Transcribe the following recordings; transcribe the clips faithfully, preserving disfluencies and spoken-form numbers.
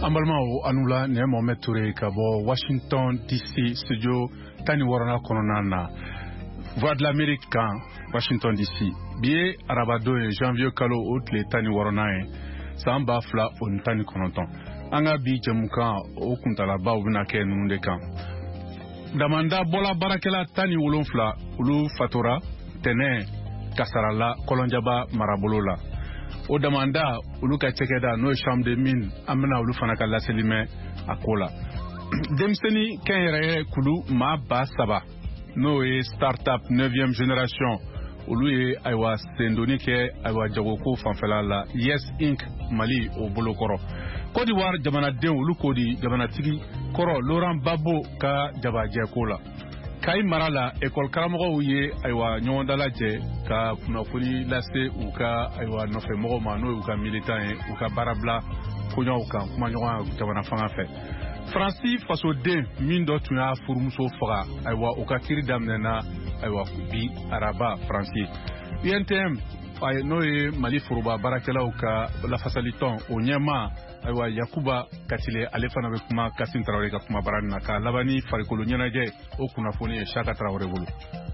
Ambalmao anula ne Mohamed Touré kabo Washington D C studio tani warana kononana Voix de l'Amérique Washington D C biye arabado e janvier kalo outle tani warana e samba fla on tani kononton anga bi jamuka o kuntala ba ubina ke nunde kan damanda bola barakela tani wolonfla ulu fatora tene kasarala kolonjaba marabolola o demanda ulu ka cekeda no chambre de mine amena ulu fana ka laselime akola demseni kenre kulu ma ba saba no e startup neuvième génération ulu e aywa sendoni ke aywa jagoko fanfela la Yes Incorporated Mali o bolokoro Côte d'Ivoire jamana den ulu kodi jamana tigi koro Laurent Babo ka jabaje kola Kai marala école karamogo ye aywa nyondala je ka kunafuni lase u ka aywa nofe mogo mano u ka militant u ka barabla kunyo u ka kuma nyoga jamana fanga fe Francis faso den min do tunya furumuso faga aywa u ka kiri damnena aywa bi araba Francis U N T M ay no ye Mali furuba barakela u ka la faciliton o nyema aywa Yakuba Katile ale fana be kuma Kassim Traoré ka kuma baranna ka labani farikolo nyenaje o kunafoni e Chaka Traoré bulu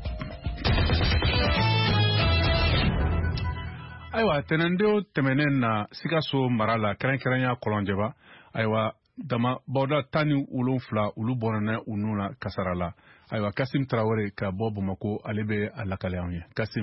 aywa tenendo temenena sikaso marala krenkrenya kolonjeba aywa dama boda tani ulonfla ulu bonana ununa kasarala aywa Kassim Traoré ka bobo mako alebe alakale anye Kassim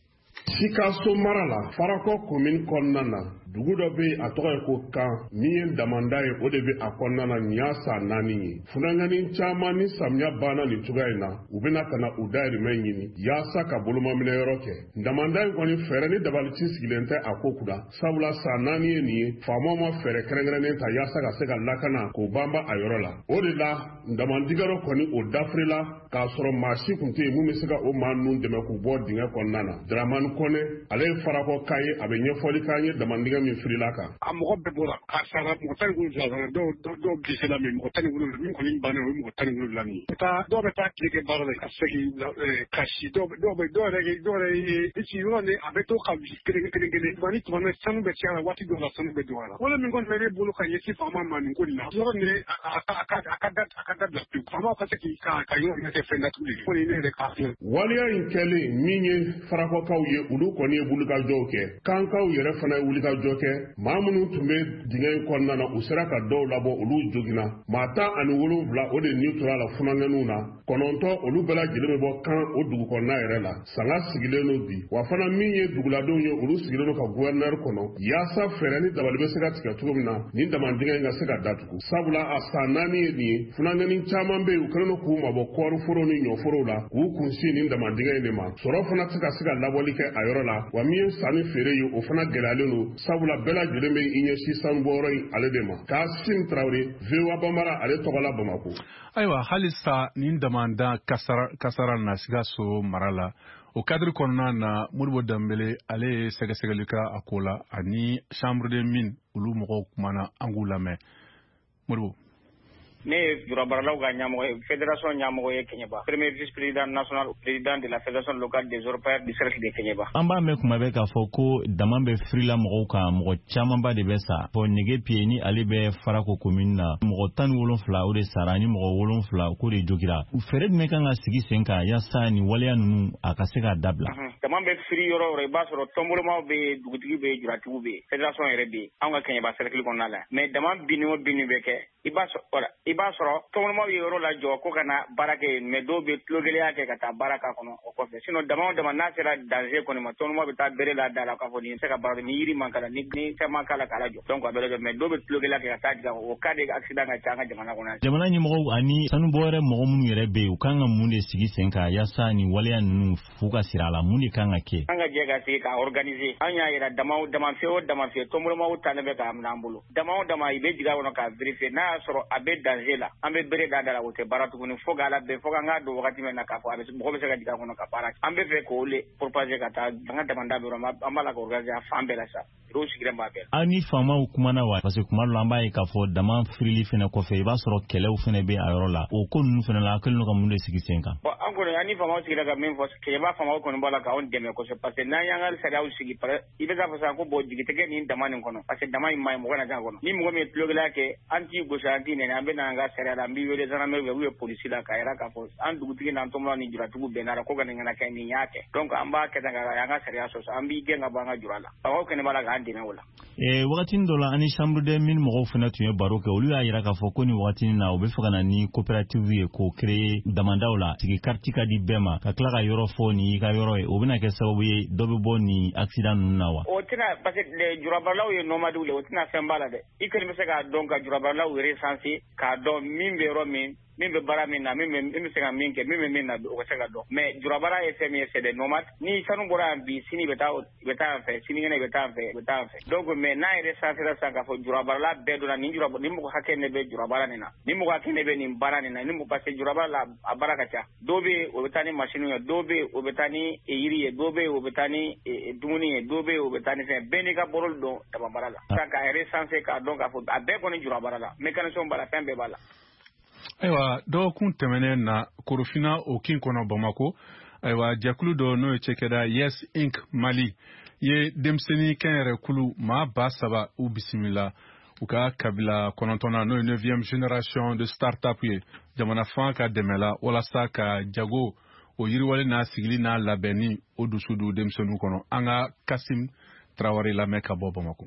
Sikaso marala farako commune konnana dugu dɔ be a tɔgɔ ye ko kan min ye damanda ye o de be a kɔnɔna nin y'a sa naani ye funangani caman ni samiya banna nin cogoya in na u bena ka na u dayirimɛ ɲini yaasa ka bolomaminɛ yɔrɔ kɛ damanda in kɔni fɛɛrɛ ni dabalici sigilen tɛ a ko kuda sabula sa naani ye nin ye faamaw ma fɛɛrɛ kɛrɛnkɛrɛnnen ta yaasa ka se ka lakana k'o banba a yɔrɔ la o de la damandigɛrɛ kɔni o dafirila k'a sɔrɔ maa si kun tɛ yen mun be se ka o maa nun dɛmɛ k'u bɔ dingɛ kɔnɔna na Dramani Kone ale ye farakɔ k'a ye a be ɲɛfɔli k'an ye damandigɛ min firila kan a mɔgɔ bɛɛ bɔra a sara mɔgɔ tan ni wolonwula sara dɔw dɔw bilisela min mɔgɔ tan ni wolonwula min kɔni bannen o ye mɔgɔ tan ni wolonwula min ye taa dɔw bɛ taa tile kɛ baara la ka segin ka si dɔw dɔw bɛ dɔw yɛrɛ dɔw yɛrɛ ye si yɔrɔ ni a bɛ to ka kelen kelen kelen tuma ni tuma sanu bɛ caya la waati dɔw la sanu bɛ dɔgɔya la wala min kɔni bɛ ne bolo ka ɲɛsin faama ma nin ko nin na yɔrɔ ni a ka da a ka da bila pewu faamaw ka se k'i ka ka yɔrɔ ɲɛ kɛ fɛn datugu ye ko nin ne yɛrɛ k'a filɛ waliya in kɛlen min ye farakɔkaw ye olu kɔni ye wulikajɔw kɛ kankaw yɛrɛ fana ye wulikajɔ kɛ maa minnu tun bɛ dingɛ in kɔnɔna na u sera ka dɔw labɔ olu joginna maa tan ani wolonwula o de ni tora la funangɛniw na kɔnɔntɔn olu bɛɛ lajɛlen bɛ bɔ kan o dugu kɔnɔna yɛrɛ la sanga sigilen n'o bi wa fana min ye duguladenw ye olu sigilen n'o ka guvɛrinɛri kɔnɔ yaasa fɛɛrɛ ni dabali bɛ se ka tigɛ cogo min na nin damandingɛ in ka se ka datugu sabula a san naani ye nin ye funangɛni caman bɛ yen u kɛlen don k'u mabɔ kɔɔriforo ni ɲɔforow la k'u kunsin nin damandingɛ in de ma sɔrɔ fana tɛ ka se ka labɔli kɛ a yɔrɔ la wa min ye sanni feere ye o fana gɛlɛyalen don sabula bɛɛ lajɛlen bɛ i ɲɛsin sanubɔyɔrɔ in ale de ma Kassim Traoré V O A Bambara ale tɔgɔla Bamako aywa halisa nin damanda kasara kasara na Sikaso marala o cadre kɔnɔna na Modibo Dembele ale ye sɛgɛsɛgɛli ka a ko la ani chambre de mine olu mɔgɔw kumana an k'u lamɛn Modibo ne ye jurabaralaw ka ɲamɔgɔ ye fédération ɲamɔgɔ ye Keɲeba premier vice président national président de la fédération locale des orpailleurs du cercle de Keɲeba an b'a mɛn kuma bɛ k'a fɔ ko dama bɛ firila mɔgɔw kan mɔgɔ camanba de bɛ sa fɔ nege piye ni ale bɛ farako commune na mɔgɔ tan ni wolonwula o de sara ni mɔgɔ wolonwula ko de jogira fɛɛrɛ jumɛn kan ka sigi sen kan yaasa ni waleya ninnu a ka se ka dabila dama bɛ firi yɔrɔ yɔrɔ i b'a sɔrɔ tɔnbolomaw bɛ yen dugutigi bɛ yen juratigiw bɛ yen fédération yɛrɛ bɛ yen anw ka Keɲeba cercle kɔnɔna la mais dama binni o binni bɛ kɛ i b'a sɔrɔ i b'a sɔrɔ tɔnbolomaw ye yɔrɔ la jɔ ko ka na baara kɛ yen mais dɔw bɛ tulogɛlɛya kɛ ka taa baara k'a kɔnɔ o kɔfɛ sinon dama o dama n'a sera danger kɔni ma tɔnbolomaw bɛ taa bere la da la k'a fɔ nin tɛ ka baara ni yiri man k'a la ni fɛn man k'a la k'a lajɔ donc a bɛ lajɔ mais dɔw bɛ tulogɛlɛya kɛ ka taa jigin o cas de accident ka ca an ka jamana kɔnɔ jamana ɲɛmɔgɔw ani sanubɔ wɛrɛ mɔgɔ minnu yɛrɛ bɛ yen u kan ka mun de sigi sen kan yaasa ni waleya ninnu fu ka sira a la mun de kan ka kɛ an ka jɛ ka sigi ka organiser an y'a yira dama o dama fiyɛ o dama fiyɛ tɔnbolomaw ta ne bɛ k'a minɛ an bolo dama o dama i bɛ jigin a kɔnɔ k'a vérifier n'a y'a sɔrɔ a bɛ danger la an bɛ bere da da la o tɛ baara tuguni fo k'a labɛn fo k'an k'a don wagati min na k'a fɔ a bɛ mɔgɔ bɛ se ka jigin a kɔnɔ ka baara kɛ an bɛ fɛ k'o le propager ka taa an ka damanda bɛ yɔrɔ min an b'a la ka organiser a fan bɛɛ la sa ro sigira ma bel ani fama kumana wa parce que kuma lo amba e ka fo dama frili fene ko fe ba soro kelew fene be ayoro la o ko nu fene la akelu ko munde sigi senka bon encore ani fama sigira ga même fo ke ba fama ko no bala ka on deme ko se parce que na yangal sa daw sigi pare ibe ga fa ko bo jigi tege ni dama ni kono parce que dama mai mo na ga kono ni mo me plogla ke anti go sa anti ne na be na ga sere da mbi wele zana me we police la ka era ka fo an dugu tigi na ntomla ni jura tugu be na ko ga ngana ka ni yake donc amba ke daga yanga sere aso ambi ge nga banga jurala awo ke ne bala ga andi na wala e wakati ndola ani chambre de mine mo fena tuye baro ke olu ya yira ka fo ko ni wakati na obe fo kana ni coopérative ye ko créer damanda wala tigi carte ka di bema ka kla ga yoro fo ni ka yoro e obina ke sababu ye dobe boni accident nawa o tina parce que le jurabala ye nomade le o tina sembala de ikere me se ka donc jurabala we recenser ka do min be ro min min be bara min na min min se ka min ke min min na o se ka do mais jurabala e semi c'est des nomades ni sanu bora bi sini beta beta fe sini ne beta fe beta fe donc mais na e recenser la sanga fo jurabala be do na ni jurabala ni mo hakke ne be jurabala ne na ni mo hakke ne be ni bara ne na ni mo parce jurabala abaraka cha dobe o betani machine yo dobe o betani e yiri e dobe o betani e dumuni e dobe o betani fe beni ka borol do tabambara la sanga e recenser ka donc afo abe ko ni jurabala la mécanisme bala fembe bala aywa dɔw kun tɛmɛnen na korofina o kin kɔnɔ Bamako aywa jɛkulu dɔ n'o ye cɛkɛda Yes Inc Mali ye denmisɛnnin kɛnyɛrɛ kulu maa ba saba u bisimila u ka kabila kɔnɔntɔnna n'o ye neuvième génération de start-up ye jamana fan ka dɛmɛ la walasa ka jago o yiriwali n'a sigili n'a labɛnni o dusu don denmisɛnninw kɔnɔ an ka Kasim Traoré lamɛn ka bɔ Bamako.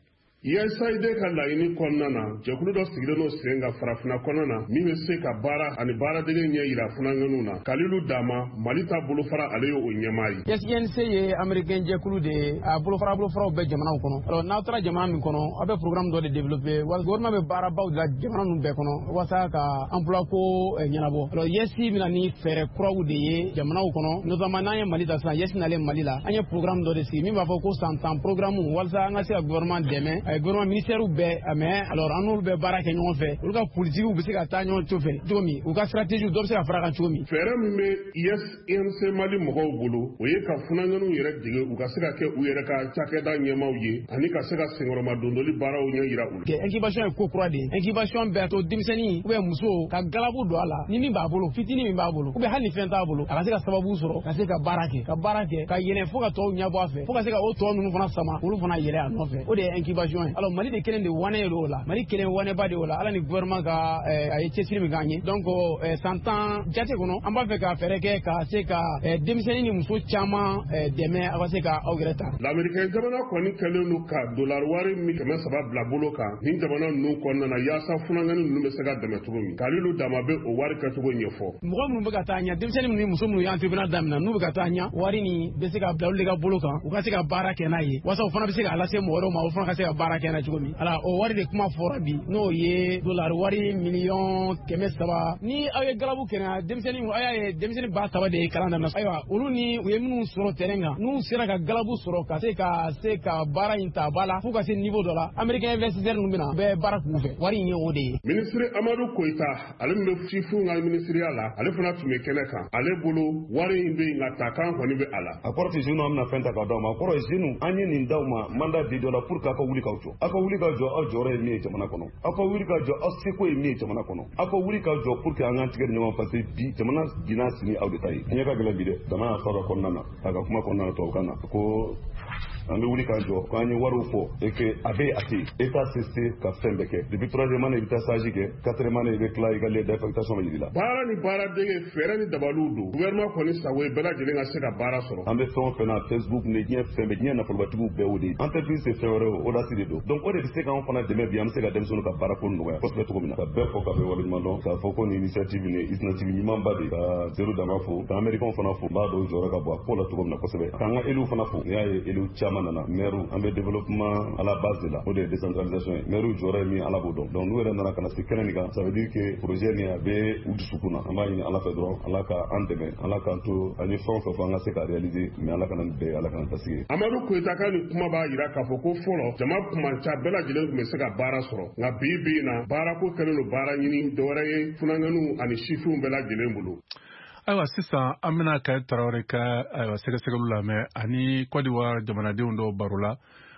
U S A I D ka laɲini kɔnɔna na jɛkulu dɔ sigilen n'o sen ka farafina kɔnɔ na min bɛ se ka baara ani baaradege ɲɛ yira funanŋɛninw na Kalilu Dama Mali ta bolofara ale ye o ɲɛmaa ye. S I N C ye américain jɛkulu de ye a bolofara bolofaraw bɛ jamanaw kɔnɔ alors n'aw taara jamana min kɔnɔ aw bɛ programme dɔ de développer wala gouvernement bɛ baarabaw dilan jamana ninnu bɛɛ kɔnɔ walasa ka emploi ko ɲɛnabɔ alors Y S I bɛna ni fɛɛrɛ kuraw de ye jamanaw kɔnɔ notamment n'an ye Mali ta sisan Y S I nalen Mali la an ye programme dɔ de sigi min b'a fɔ ko san tan programme walasa an ka se ka gouvernement dɛmɛ gouvernement ministère bɛɛ mais alors an n'olu bɛ baara kɛ ɲɔgɔn fɛ olu ka politique bɛ se ka taa ɲɔgɔn to fɛ cogo min u ka stratégie dɔ bɛ se ka fara kan cogo min. fɛɛrɛ min bɛ Y S N C Mali mɔgɔw bolo o ye ka funanŋɛninw yɛrɛ dege u ka se ka kɛ u yɛrɛ ka cakɛda ɲɛmaaw ye ani ka se ka senkɔrɔma dondoli baaraw ɲɛ yira u la. incubation ye ko kura de ye incubation bɛɛ to denmisɛnnin ou bien muso ka galabu don a la ni min b'a bolo fitinin min b'a bolo ou bien hali ni fɛn t'a bolo a ka se ka sababu sɔrɔ ka se ka baara kɛ ka baara kɛ ka yɛlɛ fo ka tɔw ɲɛbɔ a fɛ fo ka se ka o tɔ ninnu fana sama olu fana yɛlɛ a nɔfɛ o de ye incubation ye alors Mali de kelen de wane ye o la Mali kelen waneba de o la ala ni gouvernement ka a ye cɛsiri min k'an ye donc san tan jate kɔnɔ an b'a fɛ ka fɛɛrɛ kɛ ka se ka denmisɛnnin ni muso caman dɛmɛ a ka se ka aw yɛrɛ ta. L'Américain jamana kɔni kɛlen don ka dollar wari min kɛmɛ saba bila bolo kan nin jamana ninnu kɔnɔna na yaasa funanŋɛni ninnu bɛ se ka dɛmɛ cogo min Kalilu Dama bɛ o wari kɛcogo ɲɛfɔ. mɔgɔ minnu bɛ ka taa ɲɛ denmisɛnnin ni muso minnu ye entrepreneur daminɛ n'u bɛ ka taa ɲɛ wari ni bɛ se ka bila olu de ka bolo kan u ka se ka baara kɛ n'a ye walasa o fana bɛ se ka lase mɔgɔ wɛrɛw ma o fana ka se ka baara kɛ n'a cogo min ala o wari de kuma fɔra bi n'o ye dollar wari miliyɔn kɛmɛ saba ni aw ye galabu kɛnɛ denmisɛnnin aw y'a ye denmisɛnnin ba saba de ye kalan daminɛ ayiwa olu ni u ye minnu sɔrɔ terrain kan n'u sera ka galabu sɔrɔ ka se ka se ka baara in ta ba la fo ka se niveau dɔ la américain investisseur ninnu bɛna bɛɛ baara kun fɛ wari in ye o de ye. ministre Amadou Koita ale min bɛ sifinw ka ministeriya la ale fana tun bɛ kɛnɛ kan ale bolo wari in bɛ yen nka takan kɔni bɛ a la. a kɔrɔ tɛ jeune an bɛna fɛn ta k'a d'aw ma a kɔrɔ ye jeune an ye nin d'aw ma mandat di dɔ la pour que aw ka wuli k'aw jɔ aw ka wuli ka jɔ aw jɔyɔrɔ ye min ye jamana kɔnɔ aw ka wuli ka jɔ aw seko ye min ye jamana kɔnɔ aw ka wuli ka jɔ pour que an k'an tigɛ di ɲɔgɔn parce que bi jamana binna sini aw de ta ye ɲɛ ka gɛlɛn bi dɛ dama y'a fɔ a ka kɔnɔna na a ka kuma kɔnɔna na tubabukan na ko an bɛ wuli k'an jɔ k'an ye wariw fɔ et que a bɛ a tɛ yen état se se ka fɛn bɛɛ kɛ depuis troisième année i bɛ taa stage kɛ quatrième année i bɛ tila i ka lettre d'affectation bɛ jira i la. baara ni baaradege fɛɛrɛ ni dabaliw don gouvernement kɔni sago ye bɛɛ lajɛlen ka se ka baara sɔrɔ. an bɛ fɛn o fɛn na Facebook ni diɲɛ fɛn bɛɛ diɲɛ nafolobatigiw bɛɛ o de ye entreprise tɛ fɛn wɛrɛ o audace de don donc o de bɛ se k'an fana dɛmɛ bi an bɛ se ka denmisɛnninw ka baara ko nɔgɔya kosɛbɛ cogo min na ka bɛɛ fɔ ka bɛɛ waleɲuman dɔn k'a fɔ ko nin initiative ni initiative ɲumanba de ka zero dama fo ka américain fana fo n b'a dɔn jɔyɔrɔ ka bon a ko la cogo min na kosɛbɛ k'an ka élu fana fo n'i y'a ye élu caman nana maire an bɛ développement à la base de la o de ye décentralisation ye maire jɔyɔrɔ ye min ala b'o dɔn donc n'u yɛrɛ nana ka na se kɛnɛ nin kan ça veut dire que projet nin a bɛ u dusukun na an b'a ɲini ala fɛ dɔrɔn ala ka an dɛmɛ ala k'an to an ye fɛn o fɛn fɔ an ka se ka réaliser mais ala kana nin bɛɛ ala kana basigi. Amadou Koita ka nin kuma b'a jira k'a fɔ ko fɔlɔ jama kuma ca bɛɛ lajɛlen tun bɛ se ka baara sɔrɔ nka bi bi in na baarako kɛlen don baara ɲini dɔwɛrɛ ye funanŋɛninw ani sifinw bɛɛ lajɛlen bolo. ayiwa sisan an bɛna ka Traoré ka ayiwa sɛgɛsɛgɛliw lamɛn ani Côte d'Ivoire jamanadenw dɔw baro la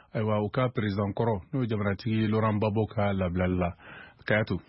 aywa u ka président kɔrɔ n'o jamanatigi Laurent Gbagbo ka labilali la Kayatu.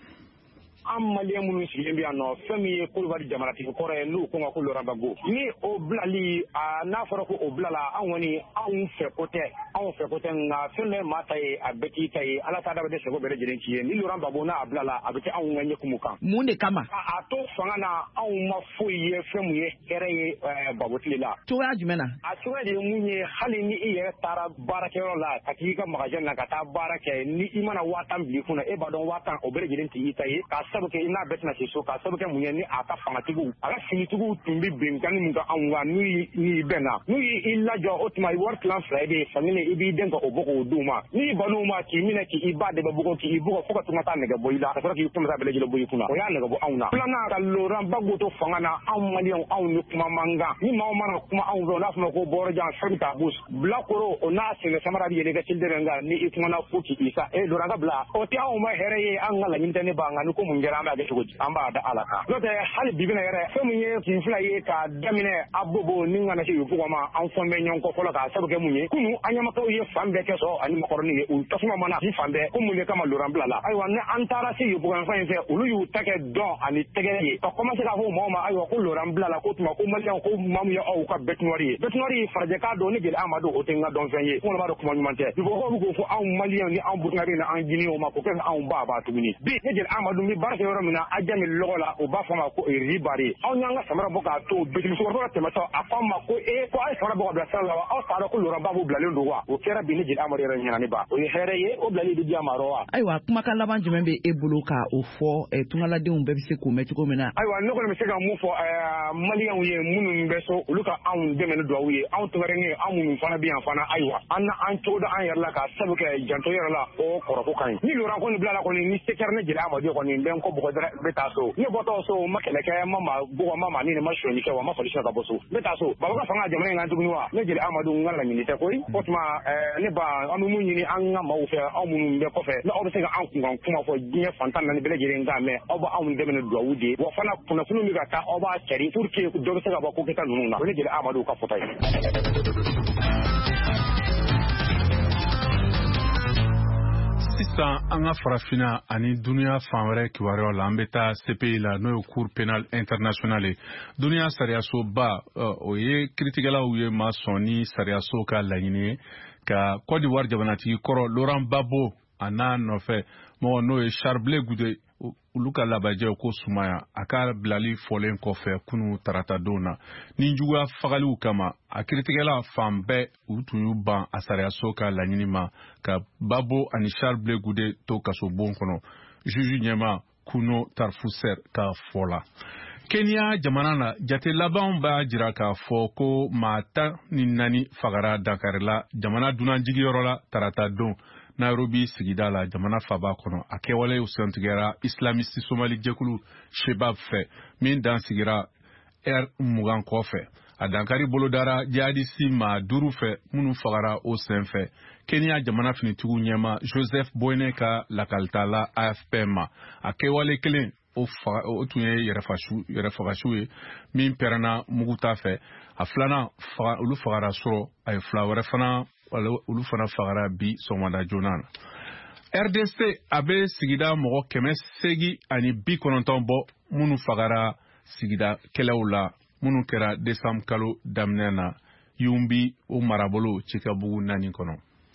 An maliyɛn minnu sigilen bɛ yan nɔ fɛn min ye Côte jamanatigi kɔrɔ ye n'u ko ma ko Laurent Gbagbo ni o bilali n'a fɔra ko o bilala an kɔni anw fɛ ko tɛ anw fɛ ko tɛ nka fɛn bɛɛ maa ta ye a bɛɛ k'i ta ye Ala t'a adamaden sago bɛɛ lajɛlen k'i ye ni Laurent Gbagbo n'a bilala a bɛ kɛ anw ka ɲɛkumu kan mun de kama a to fanga na anw ma foyi ye fɛn mun ye hɛrɛ ye Gbagbo tile la cogoya jumɛn na a cogoya de ye mun ye hali ni i yɛrɛ taara baarakɛyɔrɔ la ka t'i ka magasin na ka taa baara kɛ ni i mana waa tan bil'i kunna e b'a dɔn waa tan o bɛɛ lajɛlen t'i ta ye k'a sabu kɛ i n'a bɛɛ tɛna se so k'a sabu kɛ mun ye ni a ka fangatigiw a ka finitigiw tun bɛ bɛnkanni min kan anw kan n'u y'i bɛn na n'u y'i lajɔ o tuma wari tilan fila de ye fankelen i b'i den ka o bɔ k'o d'u ma n'i ban'u ma k'i minɛ k'i ba dɛbɛ bugɔ k'i bugɔ fo ka tuma taa nɛgɛ bɔ i la ka sɔrɔ k'i tɛmɛ taa bɛɛ lajɛlen bɔ i kunna o y'a nɛgɛ bɔ anw na filanan ka Laurent Gbagbo to fanga na anw maliyɛnw anw ni kuma man kan ni maa o mana kuma anw fɛ o n'a fɔ ma ko bɔrɔjan fɛn bɛ taa bus bilakoro o n'a sɛgɛn samara bɛ yɛlɛ ka selidɛrɛ kan ni i kumana fo k'i sa e Laurent ka bila o tɛ anw ma hɛrɛ ye an ka laɲini tɛ ne b'an kan ni ko mun kɛra an b'a kɛ cogo di an b'a da Ala kan n'o tɛ hali bi bɛna yɛrɛ fɛn min ye kun fila ye k'a daminɛ a bobo ni kana se yufu ma an fɔn bɛ ɲɔgɔn kɔ fɔlɔ k'a sabu kɛ mun ye kunu an ɲamakalaw ye fan bɛɛ kɛ sɔrɔ ani makɔrɔni ye u tasuma mana di fan bɛɛ ko mun de kama Laurent bila la ayiwa ni an taara se yufu fan in fɛ olu y'u ta kɛ dɔn ani tɛgɛ ye ka commencer k'a fɔ mɔgɔw ma ayiwa ko Laurent bila la ko tuma ko maliyɛnw ko maa min ye aw ka bɛtinwari ye bɛtinwari farajɛka don ni jeli Amadu o tɛ n ka dɔnfɛn ye ko b'a dɔn kuma ɲuman tɛ il faut ko ko fɔ anw maliyɛnw ni anw burukinabe ni an jinɛw ma ko kɛ anw ba b'a tuguni bi ni jeli Amadu bɛ baara kɛ yɔrɔ min na a jami lɔgɔ la o b'a fɔ ma ko ribari anw y'an ka samara bɔ k'a to bɛtigisokɔrɔba tɛmɛtɔ a ko an ma ko e ko a ye samara bɔ ka bila sira la wa aw t'a dɔn ko Laurent Gbagbo bilalen don wa o kɛra bi ni jeli Amadu yɛrɛ ɲɛna ne ba o ye hɛrɛ ye o bilali bɛ di a ma wa ayiwa kumakan laban jumɛn bɛ e bolo ka o fɔ tungaladenw bɛɛ bɛ se k'o mɛn cogo min na ayiwa ne kɔni bɛ se ka mun fɔ maliyɛnw ye minnu bɛ so olu ka anw dɛmɛ ni duwawu ye anw tɔgɔrɛnnen anw minnu fana bɛ yan fana ayiwa an na an cogo da an yɛrɛ la ka sabu kɛ janto yɛrɛ la o kɔrɔko kan ɲi ni Laurent kɔni bilala kɔni ni se kɛra ne jeli Amadu ye kɔni n bɛ n kɔ bɔgɔ dɛrɛ n bɛ taa so ne bɔtɔ so ma kɛlɛkɛ ma ma bugɔ ma ma ni ne ma sonyani kɛ wa ma fɔli sera ka bɔ so n bɛ taa so baba ka fanga jamana in kan tuguni wa ne jeli Amadu n ka laɲini tɛ koyi o tuma ne ba an bɛ mun ɲini an ka maaw fɛ aw minnu bɛ kɔfɛ ni aw bɛ se ka an kunkan kuma fɔ diɲɛ fantan naani bɛɛ lajɛlen kan mɛ aw bɛ anw dɛmɛ ni duwawu de ye wa fana kunnafoni min ka taa aw b'a cari pour que dɔ bɛ se ka bɔ ko kɛta ninnu na o ne jeli Amadu ka fɔta ye. Sisan an ka farafina ani duniya fan wɛrɛ kibaruyaw la an bɛ taa C P I la n'o ye Cour pénale internationale ye duniya sariyasoba o ye kiiritigɛlaw ye ma sɔn ni sariyaso ka laɲini ye ka Côte d'Ivoire jamanatigi kɔrɔ Laurent Gbagbo a n'a nɔfɛ mɔgɔ n'o ye Charles Blé Goudé olu ka labajɛ ko sumaya a ka bilali fɔlen kɔfɛ kunu tarata don na ni juguya fagaliw kama a kiiritigɛla fan bɛɛ u tun y'u ban a sariyaso ka laɲini ma ka Gbagbo ani Charles Blé Goudé to kasobon kɔnɔ juge ɲɛma Kuno Tarfusser ka fɔ la Kenya jamana na jate labanw b'a jira k'a fɔ ko maa tan ni naani fagara Dakar la jamana dunanjigiyɔrɔ la tarata don Nairobi sigida la jamana faba kɔnɔ a kɛwale sentigɛra islamiste somali jɛkulu Shebab fɛ min dan sigira er mugan kɔfɛ a dankari bolodara jihadisi maa duuru fɛ minnu fagara o senfɛ Kenya jamana finitigiw ɲɛma Joseph Boyne ka lakalita la A F P ma a kɛwale kelen o tun ye yɛrɛfagasiw ye min pɛrɛnna muguta fɛ a filanan olu fagara sɔrɔ a ye fila wɛrɛ fana olu fana fagara bi sɔgɔmada joona na R D C a bɛ sigida mɔgɔ kɛmɛ seegin ani bi kɔnɔntɔn bɔ minnu fagara sigida kɛlɛw la minnu kɛra desanbu kalo daminɛ na Yumbi o marabolo Cikabugu naani kɔnɔ.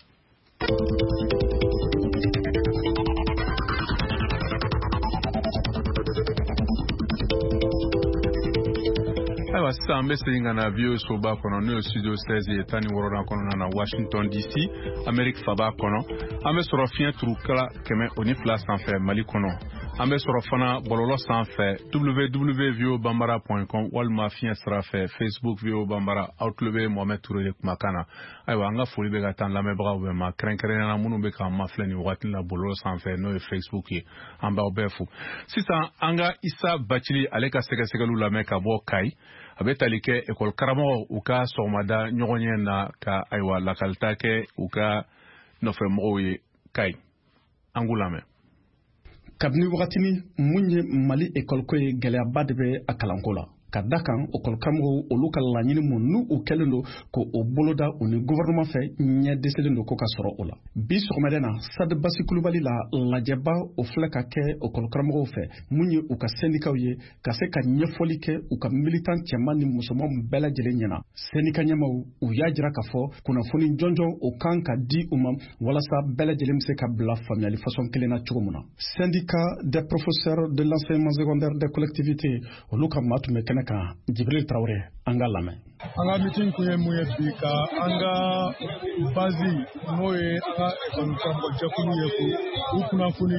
Ayiwa sisan an bɛ segin ka na V O A soba kɔnɔ n'o ye studio seize ye tan ni wɔɔrɔnan kɔnɔna na Washington D C Amérique faba kɔnɔ an bɛ sɔrɔ fiɲɛ turukala kɛmɛ o ni fila sanfɛ Mali kɔnɔ an bɛ sɔrɔ fana bɔlɔlɔ sanfɛ w w w point v o bambara point com walima fiɲɛ sira fɛ Facebook V O Bambara aw tulo bɛ Mohamed Touré de kumakan na ayiwa an ka foli bɛ ka taa lamɛnbagaw bɛɛ ma kɛrɛnkɛrɛnnenya minnu bɛ k'an mafilɛ nin wagati la bɔlɔlɔ sanfɛ n'o ye Facebook ye an b'aw bɛɛ fo sisan an ka Isa Bacili ale ka sɛgɛsɛgɛliw lamɛn ka bɔ Kayi a bɛ tali kɛ école karamɔgɔw u ka sɔgɔmada ɲɔgɔn ye na ka ayiwa lakalita kɛ u ka nɔfɛmɔgɔw ye Kayi an k'u lamɛn. Kabini wagatini mun ye Mali école ko ye gɛlɛyaba de bɛ a kalanko la ka da kan ɔkɔlikaramɔgɔw olu ka laɲini mun n'u u kɛlen don ko o boloda u ni gouvernement fɛ ɲɛ deselen don ko ka sɔrɔ o la bi sɔgɔmada na Sadi Basi Kulubali la lajɛba o filɛ ka kɛ ɔkɔlikaramɔgɔw fɛ mun ye u ka syndicat ye ka se ka ɲɛfɔli kɛ u ka militant cɛman ni musoman bɛɛ lajɛlen ɲɛna syndicat ɲɛmaw u y'a jira k'a fɔ kunnafoni jɔnjɔn o kan ka di u ma walasa bɛɛ lajɛlen bɛ se ka bila faamuyali façon kelen na cogo min na syndicat des professeurs de l'enseignement secondaire des collectivités olu ka maa tun bɛ kɛnɛ kan Jibril Traoré an ka lamɛn. An ka meeting kun ye mun ye bi ka an ka base n'o ye an ka karamɔgɔjɛkulu ye ko u kunnafoni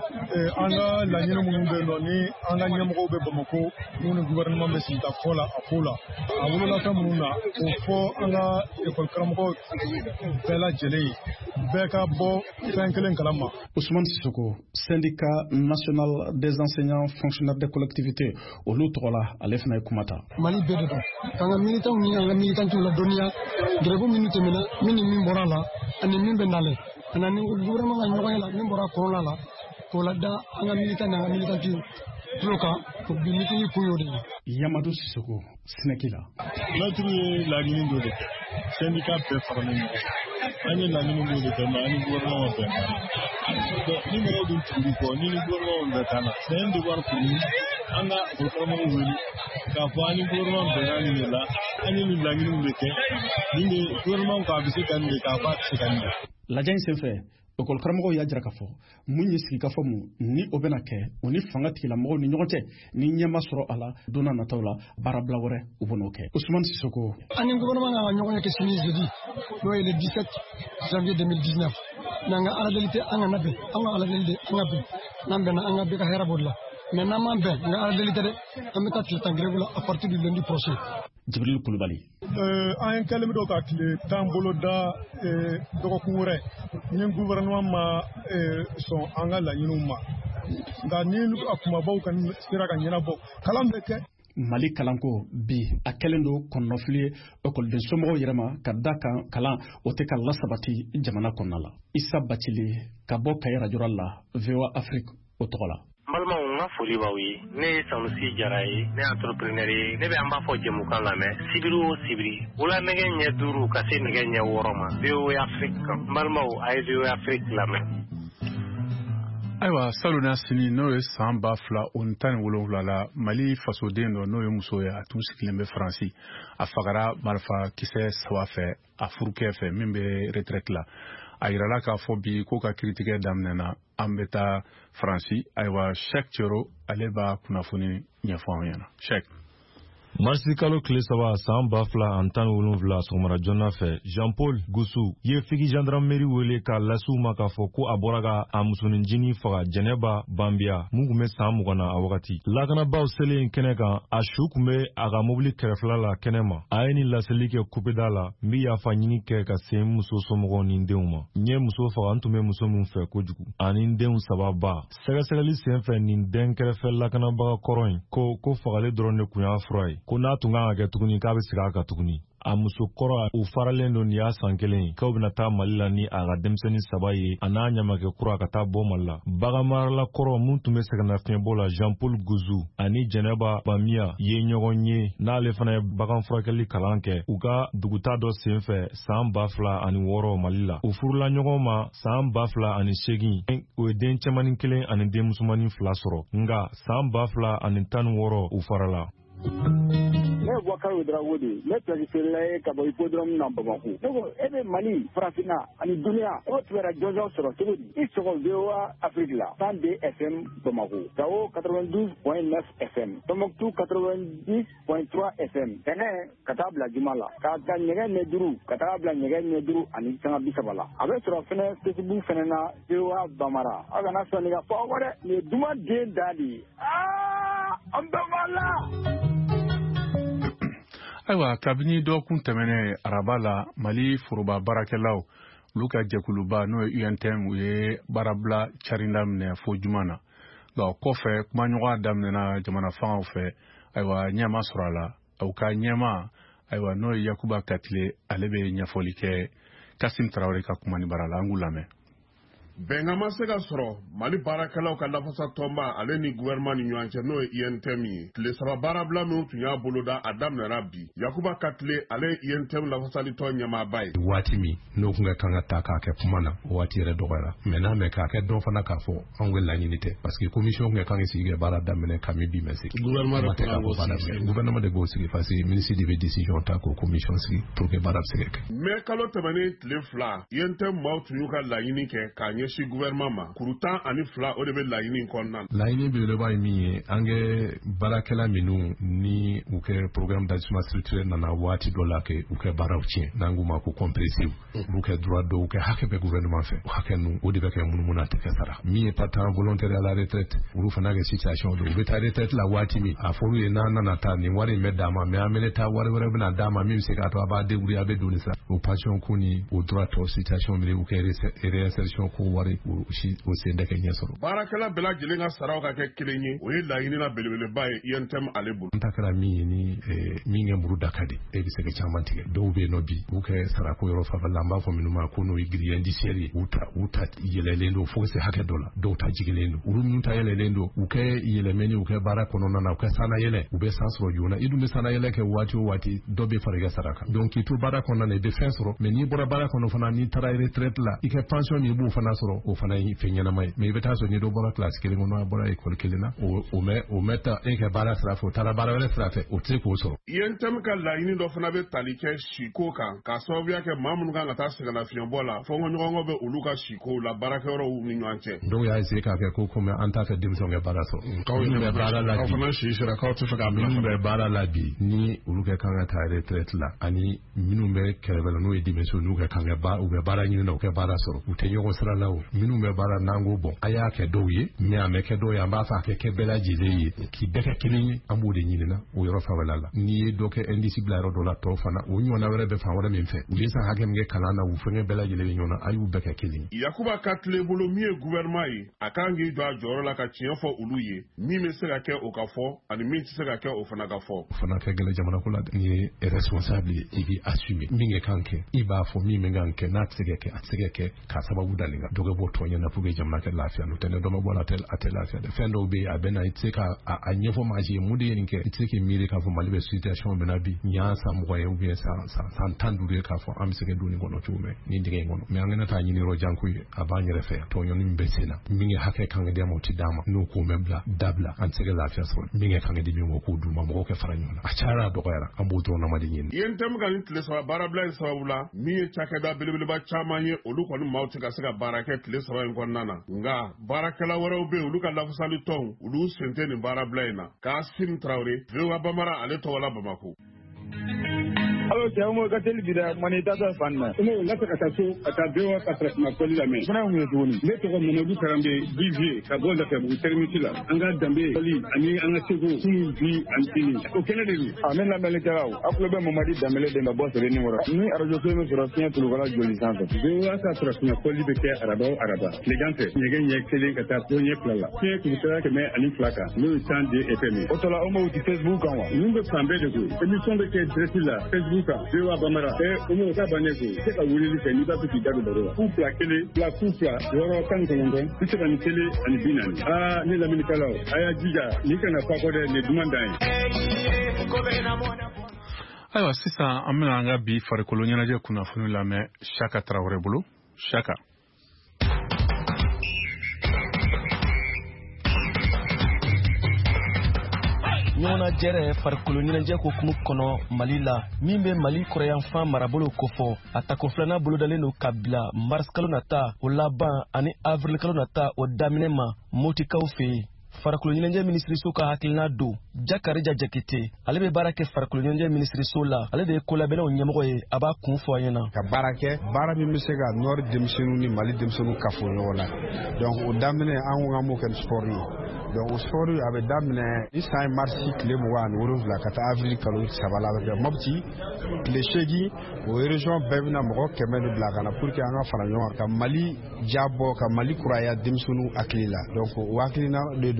an ka laɲini minnu bɛ yen nɔ ni an ka ɲɛmɔgɔw bɛ Bamako n'u ni gouvernement bɛ sigi ka fɔ la a ko la a wololafɛn minnu na o fɔ an ka école karamɔgɔ bɛɛ lajɛlen ye bɛɛ ka bɔ fɛn kelen kalama. Ousmane Sissoko syndicat national des enseignants fonctionnaires des collectivités olu tɔgɔ la ale fana ye kuma ta. Mali bɛɛ de don k'an ka militant ni an ka militantiw la dɔnniya grève minnu tɛmɛna min ni min bɔra la ani min bɛ nalen ani ni gouvernement ka ɲɔgɔn ye la min bɔra corona la k'o la da an ka militant ni an ka militantiw tulo kan ko bi meeting kun y'o de ye. Yamadou Sissoko Sinɛki la. Mɛtiri ye laɲini dɔ de kɛ syndicat bɛɛ faralen ɲɔgɔn an ye laɲini dɔ de kɛ mɛ ani gouvernement bɛɛ ni mɔgɔw dun tuguli kɔ ni ni gouvernement bɛɛ kan na c'est un devoir pour nous an ka gouvernement wele k'a fɔ an ni gouvernement bɛnna nin de la an ye nin laɲiniw de kɛ nin de gouvernement ko a bɛ se ka nin de k'a fɔ a tɛ se ka nin de. Lajɛ in senfɛ ɔkɔlikaramɔgɔw y'a jira k'a fɔ mun ye sigikafɔ mun ni o bɛna kɛ o ni fanga tigilamɔgɔw ni ɲɔgɔn cɛ ni ɲɛma sɔrɔ a la don n'a nataw la baarabila wɛrɛ u bɛ n'o kɛ. Ousmane Sissoko. Ani gouvernement ka ɲɔgɔn ye kɛ sini jeudi n'o ye le dix-sept janvier deux mille dix-neuf n'an ka ala deli tɛ an ka na bɛn an ka ala deli tɛ an ka bɛn n'an bɛnna an ka bɛɛ ka hɛrɛ b'o de la mais n'an m'an bɛn n ka ala deli tɛ dɛ an bɛ taa tile tan grève la à partir du lundi prochain. Jibril Kulubali. An ye kɛlen dɔ ka tile tan bolo da dɔgɔkun wɛrɛ ni gouvernement ma sɔn an ka laɲiniw ma nka ni a kumabaw ka sera ka ɲɛnabɔ kalan bɛ kɛ. Mali kalanko bi a kɛlen don kɔnɔnafili ye école somɔgɔw yɛrɛ ma ka da kan kalan o tɛ ka lasabati jamana kɔnɔna la. Issa Bacili ka bɔ Kayi radio la V O A Afrique o tɔgɔ la. N balimaw n ka foli b'aw ye ne ye Sanusi Jara ye ne ye entrepreneur ye ne bɛ an b'a fɔ jɛmukan lamɛn sibiri o sibiri wula nɛgɛ ɲɛ duuru ka se nɛgɛ ɲɛ wɔɔrɔ ma V O A Afrique kan n balimaw a ye V O A Afrique lamɛn. Ayiwa salona sini n'o ye san ba fila o ni tan ni wolonwula la Mali fasoden dɔ n'o ye muso ye a tun sigilen bɛ Faransi a fagara marifa kisɛ saba fɛ a furukɛ fɛ min bɛ retraite la a yirala k'a fɔ bi ko ka kiritigɛ daminɛna an bɛ taa Faransi ayiwa Cheikh Thioro ale b'a kunnafoni ɲɛfɔ an ɲɛna Cheikh. Marsi kalo tile saba san ba fila ani tan ni wolonwula sɔgɔmada joona fɛ Jean Paul Goussou ye Figi gendarmerie wele k'a lasiw ma k'a fɔ ko a bɔra ka a musoninncinin faga Jɛnɛba Banbiya mun tun bɛ san mugan na a wagati. Lakanabaw selen kɛnɛ kan a su tun bɛ a ka mobili kɛrɛfɛla la kɛnɛ ma a ye nin laseli kɛ kupeda la n bɛ yafa ɲini kɛ ka se muso somɔgɔw ni denw ma n ye muso faga n tun bɛ muso min fɛ kojugu ani n denw saba ba sɛgɛsɛgɛli senfɛ nin den kɛrɛfɛ lakanabaga kɔrɔ in ko ko fagali dɔrɔn de tun y'a fura ye ko n'a tun kan ka kɛ tuguni k'a bɛ segin a kan tuguni a muso kɔrɔ u faralen don nin y'a san kelen ye k'aw bɛna taa Mali la ni a ka denmisɛnnin saba ye a n'a ɲamakɛ kura ka taa bɔ Mali la baganmarala kɔrɔ mun tun bɛ sɛgɛnnafiɲɛbɔ la Jean Paul Goussou ani Jɛnɛba Bamiya ye ɲɔgɔn ye n'ale fana ye bagan furakɛli kalan kɛ u ka duguta dɔ senfɛ san ba fila ani wɔɔrɔ Mali la u furula ɲɔgɔn ma san ba fila ani seegin u ye den cɛmanin kelen ani den musomanin fila sɔrɔ nka san ba fila ani tan ni wɔɔrɔ u farala. Ne ye Boubacar Ouedraogo de ye ne periférila ye ka bɔ hippodrome na Bamako ne ko e bɛ Mali farafinna ani duniya o tun bɛ jɔnjɔn sɔrɔ cogo di i sɔgɔ V O A Afrique la cent deux F M Bamako Gao quatre-vingt-douze point neuf F M Tombouctou quatre-vingt-dix point trois F M Tɛnɛ ka taa bila Juma la ka ta ɲɛgɛn ɲɛ duuru ka taa bila ɲɛgɛn ɲɛ duuru ani sanga bi saba la a bɛ sɔrɔ fɛnɛ Facebook fɛnɛ na V O A Bamara aw kana sɔn nin ka fɔ aw kɔ dɛ nin ye duman den da de ye aa an bɛɛ b'a la. Ayiwa kabini dɔgɔkun tɛmɛnen araba la Mali foroba baarakɛlaw olu ka jɛkuluba n'o ye U N T M u ye baarabila carinda minɛ fo juma na nka o kɔfɛ kumaɲɔgɔnya daminɛna jamana fangaw fɛ ayiwa ɲɛma sɔrɔ a la u ka ɲɛma ayiwa n'o ye Yakuba Katile ale bɛ ɲɛfɔli kɛ Kasim Tarawele ka kuma ni bara la an k'u lamɛn. bɛngama se ka sɔrɔ Mali baarakɛlaw ka lafasa tɔnba ale ni gouvernement ni ɲɔgɔn cɛ n'o ye I N T M ye tile saba baarabila minnu tun y'a boloda a daminɛra bi Yakuba Katile ale ye I N T M lafasali tɔn ɲɛmaaba ye waati min n'o kun ka kan ka ta k'a kɛ kuma na waati yɛrɛ dɔgɔyara mais n'a mɛ k'a kɛ dɔn fana k'a fɔ anw ka laɲini tɛ parce que commission kun ka kan ka sigi ka baara daminɛ kami bi mɛ sigi gouvernement de b'o sigi parce que ministre de bɛ décision ta k'o commission sigi pour que baara bɛ se ka kɛ mais kalo tɛmɛnen tile fila I N T M maaw tun y'u ka laɲini kɛ k'a ɲɛsin gouvernement ma kuru tan ani fila o de bɛ laɲini kɔnɔna na laɲini belebeleba ye min ye an kɛ baarakɛla minnu ni u kɛ programme d'ajustement structurel nana waati dɔ la kɛ u kɛ baaraw tiɲɛ n'an k'u ma ko compressive olu kɛ droit dɔw kɛ hakɛ bɛ gouvernement fɛ o hakɛ ninnu o de bɛ kɛ munumunu a tɛ kɛ sara min ye partant volontaire à la retraite olu fana kɛ situation dɔ u bɛ taa retraite la waati min a fɔr'u ye n'an nana taa nin wari in bɛ d'a ma mais an bɛ taa wari wɛrɛ bɛna d'a ma min bɛ se k'a to a b'a débrouiller a bɛ don nin sira o pension ko ni o droit tɔ situation min u kɛ réinsertion ko wari o sen tɛ kɛ ɲɛ sɔrɔ baarakɛla bɛɛ lajɛlen ka saraw ka kɛ kelen ye o ye laɲini na belebeleba ye I N T M ale bolo n ta kɛra min ye ni min kɛ muru da ka di e bɛ se ka caman tigɛ dɔw bɛ yen nɔ bi u kɛ sarako yɔrɔ fanfɛ la an b'a fɔ minnu ma ko n'o ye grille indiciaire ye u ta u ta yɛlɛlen don fo ka se hakɛ dɔ la dɔw ta jigilen don olu minnu ta yɛlɛlen don u kɛ yɛlɛmɛni u kɛ baara kɔnɔna na u kɛ sana yɛlɛ u bɛ san sɔrɔ joona i dun bɛ sana yɛlɛ kɛ waati o waati dɔ bɛ fara i ka sara kan donc k'i to baara kɔnɔna na i bɛ fɛn sɔrɔ mais n'i bɔra baara kɔnɔ fana n'i taara retraite la i ka pension min i b'o fana sɔrɔ o fana ye fɛn ɲɛnama ye mais i bɛ taa sɔrɔ n'i dɔ bɔra classe kelen kɔnɔ a bɔra école kelen na o mɛ o mɛ ta e ka baara sira fɛ o taara baara wɛrɛ sira fɛ o tɛ se k'o sɔrɔ I N T M ka laɲini dɔ fana bɛ tali kɛ siko kan k'a sababuya kɛ maa minnu kan ka taa sɛgɛnnafiɲɛbɔ la fɔnkɔɲɔgɔnkɔ bɛ olu ka sikow la baarakɛyɔrɔw ni ɲɔgɔn cɛ dɔw y'a essayé k'a kɛ ko komi an t'a fɛ denmisɛnw ka baara sɔrɔ minnu bɛ baara la bi minnu bɛ baara la bi ni olu ka kan ka taa retraite la ani minnu bɛ kɛrɛfɛ la n'o ye denmisɛnw n'u ka kan ka baara u bɛ baara ɲini na u ka baara sɔrɔ u tɛ ɲɔgɔn sira la o minnu bɛ baara n'an ko bɔn a y'a kɛ dɔw ye mais a mɛ kɛ dɔw ye an b'a fɔ a kɛ kɛ bɛɛ lajɛlen ye k'i bɛɛ kɛ kelen ye an b'o de ɲinina o yɔrɔ fanfɛla la n'i ye dɔ kɛ indice bila yɔrɔ dɔ la tɔw fana o ɲɔgɔnna wɛrɛ bɛ fan wɛrɛ min fɛ u ye san hakɛ min kɛ kalan na u fɛngɛ bɛɛ lajɛlen bɛ ɲɔgɔn na a y'u bɛɛ kɛ kelen ye Yakuba Katile bolo min ye gouvernement ye a kan k'i jɔ a jɔyɔrɔ la ka tiɲɛ fɔ olu ye min bɛ se ka kɛ o ka fɔ ani min tɛ se ka kɛ o fana ka fɔ o fana kɛ gɛlɛ jamana ko la n'i ye responsable ye i b'i assumer min kɛ kan kɛ i b'a fɔ min bɛ kan kɛ n'a tɛ se ka kɛ a tɛ se ka kɛ k'a sababu da nin kan dɔ ka bɔ tɔn ɲɛna pour que jamana kɛ lafiya n'o tɛ ne dɔ ma bɔ a tɛ lafiya dɛ fɛn dɔw bɛ yen a bɛ na i tɛ se ka a ɲɛfɔ maa si ye mun de ye nin kɛ i tɛ se k'i miiri k'a fɔ Mali bɛ situation min na bi nin y'a san mugan ye ou bien san san tan duuru ye k'a fɔ an bɛ se ka don nin kɔnɔ cogo min nin dingɛ in kɔnɔ mais an kana taa ɲini yɔrɔ jan ko ye a b'an yɛrɛ fɛ yan tɔnɲɔni min bɛ sen na min ye hakɛ kan ka di a ma o tɛ d'a ma n'o ko mɛn bila dabila an tɛ se ka lafiya sɔrɔ min ye kan ka di min ma k'o d'u ma mɔgɔw kɛ fara ɲɔgɔn na a cayara a dɔgɔyara an b'o dɔrɔn nama de ɲini I N T M ka nin tile saba baarabila in sababu la min ye cakɛda belebeleba caman ye olu kɔni maaw tɛ ka se ka baara kɛ tile saba in kɔnɔna na nka baarakɛla wɛrɛw bɛ yen olu ka lafasali tɔnw olu sen tɛ nin baarabila in na Kasim Traoré V O A Bamara ale tɔgɔ la Bamako. Alo cɛ mo ka teli bi dɛ mani ta ta fan na mo la ka taa so ka taa bewa ka tra ma ko la men fana mun tuguni ne tɔgɔ Mamadu Karambe Divier ka bɔ da fɛ bu termiti la an ka dambe kali ani an ka sego kun bi an tini o kɛnɛ de a men la mele kɛraw a kulo bɛ Mamadi Dambele de ma bɔ sɛbɛn ni wɔrɔ ni arajo so me sɔrɔ fiɲɛ tulukala joli sanfɛ bewa ka tra ma ko li bɛ kɛ araba araba tilegan fɛ ɲɛgɛ ɲɛ kelen ka taa ɲɛ fila la fiɲɛ tulukala kɛmɛ ani fila kan n'o ye tan de F M o tɔla o ma uti Facebook kan wa ninnu bɛ fan bɛɛ de ko émission bɛ kɛ direct la Facebook V O A Bamara ee o ka bannen ko se ka wulili kɛ n'i b'a fɛ k'i da don baro la fu fila kelen fila fu fila wɔɔrɔ tan kɔnɔntɔn bi saba ni kelen ani bi naani aa ne laminikɛlaw a y'a jija n'i kana fɔ a kɔ dɛ nin duman dan ye. ayiwa sisan an bɛna an ka bi farikolo ɲɛnajɛ kunnafoni lamɛn Saka Tarawele bolo Saka. ɲɔgɔnna jɛrɛ farikolo ɲɛnajɛ hukumu kɔnɔ Mali la min bɛ Mali kɔrɔyanfan marabolo kofɔ a tako filanan bolodalen don ka bila mars kalo nata o laban ani avril kalo nata o daminɛ ma motikaw fɛ yen. farikolo ɲɛnajɛ minisiriso ka hakilina don Jakarija Jakite ale bɛ baara kɛ farikolo ɲɛnajɛ minisiriso la ale de ye kolabɛnnaw ɲɛmɔgɔ ye a b'a kun fɔ a ɲɛna ka baara kɛ baara min bɛ se ka nɔri denmisɛnninw ni Mali denmisɛnninw kafo ɲɔgɔn na donc o daminɛ an ko an b'o kɛ ni sport ye donc o sport a bɛ daminɛ ni san ye marisi tile mugan ani wolonwula ka taa avril kalo saba la a bɛ kɛ Mopti tile seegin o région bɛɛ bɛna mɔgɔ kɛmɛ de bila ka na pour que an ka fara ɲɔgɔn kan ka Mali jabɔ ka Mali kuraya denmisɛnninw hakili la donc o hakilina de don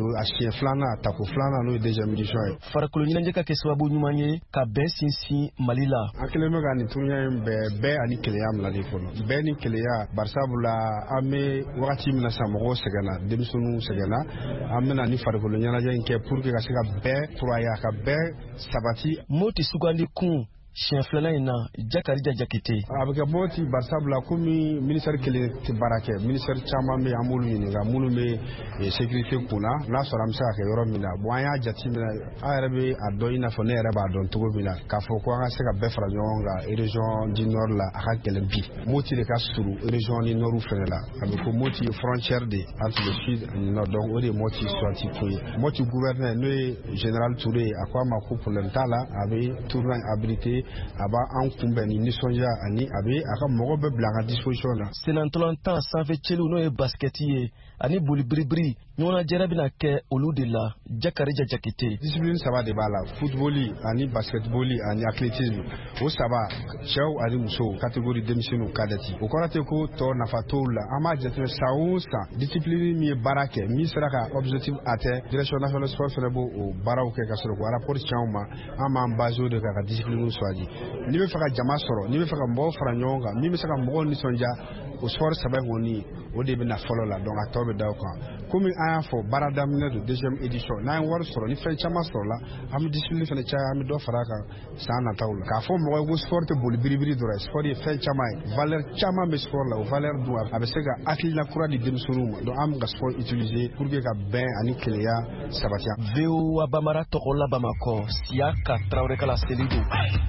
a siɲɛ filanan a tako filanan n'o ye deuxième édition ye. Farikolo ɲɛnajɛ ka kɛ sababu ɲuman ye ka bɛn sinsin Mali la. An kelen bɛ ka nin turuɲɛ in bɛɛ bɛɛ ani keleya Mali kɔnɔ. Bɛɛ ni keleya barisabula an bɛ wagati min na sa mɔgɔw sɛgɛnna denmisɛnninw sɛgɛnna an bɛna ni farikolo ɲɛnajɛ in kɛ pour que ka se ka bɛɛ turaya ka bɛɛ sabati. Moti sugandi kun siɲɛ filanan in na Jakarija Jakite. A bɛ kɛ Moti barisabula komi ministère kelen tɛ baara kɛ ministère caman bɛ an b'olu ɲininka minnu bɛ sécurité kunna n'a sɔrɔ an bɛ se ka kɛ yɔrɔ min na bon an y'a jateminɛ an yɛrɛ bɛ a dɔn i n'a fɔ ne yɛrɛ b'a dɔn cogo min na k'a fɔ ko an ka se ka bɛɛ fara ɲɔgɔn kan région du nord la a ka gɛlɛn bi Moti de ka surun région du nord fɛnɛ la a bɛ ko Moti ye frontière de entre le sud et le nord donc o de ye Moti suwanti ko ye Moti gouverneur n'o ye général Touré a ko a ma ko problème t'a la a bɛ tournant habilité a b'a an kunbɛn ni nisɔndiya ani a bɛ a ka mɔgɔ bɛɛ bila a ka disposition na. Senatɔlɔntan sanfɛ cɛliw n'o ye baskɛti ye ani boli biribiri ɲɔgɔnnajɛrɛ bɛna kɛ olu de la Jakarija Jakite. Discipline saba de b'a la footballi ani basketballi ani athlétisme o saba cɛw ani musow catégorie denmisɛnninw kadɛti o kɔrɔ tɛ ko tɔ nafa t'o la an b'a jateminɛ san o san discipline min ye baara kɛ min sera ka objectif atteint direction nationale sport fɛnɛ b'o o baaraw kɛ ka sɔrɔ ko rapport tiɲɛ u ma an b'an basé o de kan ka discipline choisi n'i bɛ fɛ ka jama sɔrɔ n'i bɛ fɛ ka mɔgɔw fara ɲɔgɔn kan min bɛ se ka mɔgɔw nisɔndiya o sport saba kɔni o de bɛ na fɔlɔ la donc a tɔ bɛ da o kan komi an y'a fɔ baara daminɛ don deuxième édition n'an ye wari sɔrɔ ni fɛn caman sɔrɔ la an bɛ discipline fɛnɛ caya an bɛ dɔ fara a kan san nataw la k'a fɔ mɔgɔ ye ko sport tɛ boli biribiri dɔrɔn ye sport ye fɛn caman ye valeur caman bɛ sport la o valeur dun a bɛ se ka hakilina kura di denmisɛnninw ma donc an bɛ ka sport utiliser pour que ka bɛn ani keleya sabati. V O A Bambara tɔgɔ la Bamakɔ Siyaka Traoré Kala Selidu.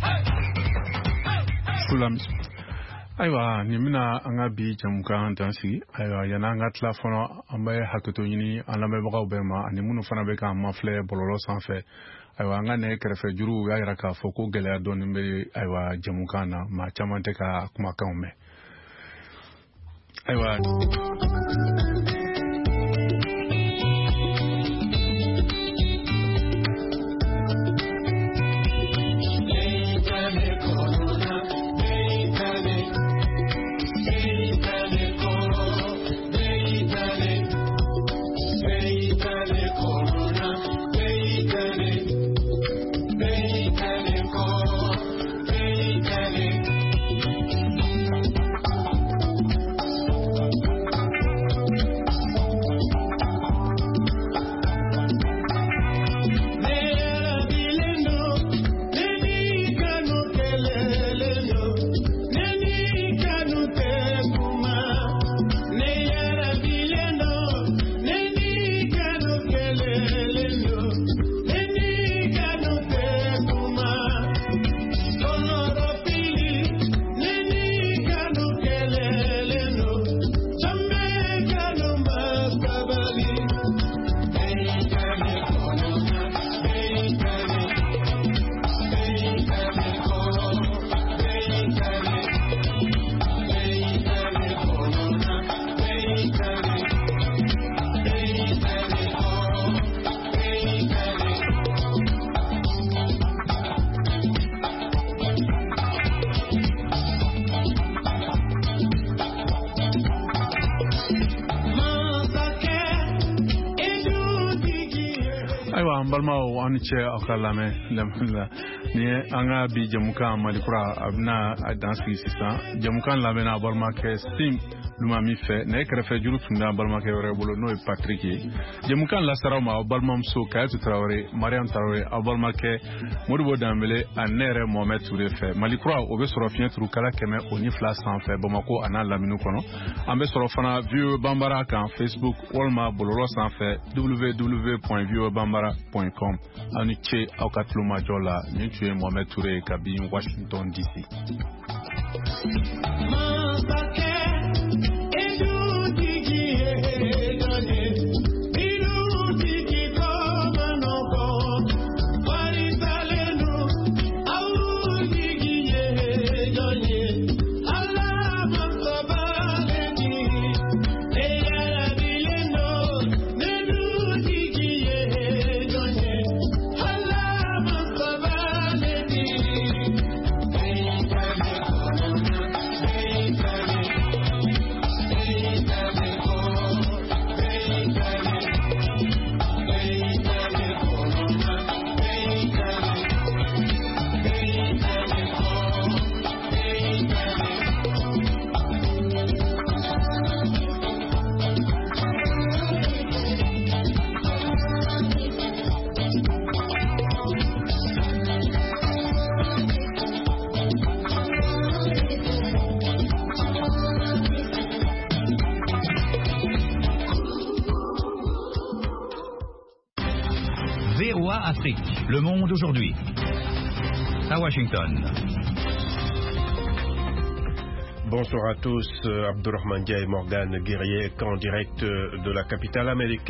Ayiwa nin bɛna an ka bi jamukan dan sigi ayiwa yanni an ka tila fɔlɔ an bɛ hakɛto ɲini an lamɛnbagaw bɛɛ ma ani minnu fana bɛ k'an mafilɛ bɔlɔlɔ sanfɛ ayiwa an ka nɛgɛ kɛrɛfɛ juruw y'a jira k'a fɔ ko gɛlɛya dɔɔni bɛ ayiwa jamukan na maa caman tɛ ka kumakanw mɛn ayiwa. Balmaw an ce aka lamɛ lamɛnla ni an ka bi jamukan Malikura a bɛna a dan sigi sisan jamukan lamɛnna a balimakɛ Sim Lumami fɛ ne kɛrɛfɛ juru tun bɛ balimakɛ wɛrɛ bolo n'o ye Patrick ye jamukan lasaraw ma balimamuso Kayetu Tarawele Mariam Tarawele a balimakɛ Modibo Danbele a ne yɛrɛ Mohamed Touré fɛ Malikura o bɛ sɔrɔ fiɲɛ turu kala kɛmɛ o ni fila sanfɛ Bamako a n'a lamini kɔnɔ an bɛ sɔrɔ fana V O A Bambara kan Facebook walima bɔlɔlɔ sanfɛ w w w point v o a bambara point com aw ni ce aw ka tulomajɔ la nin tun ye Mohamed Touré kabi Washington D C. Hey V O A Afrique, Le Monde aujourd'hui. À Washington. Bonsoir à tous, Abdourahmane Dia et Morgane Guerrier en direct de la capitale américaine.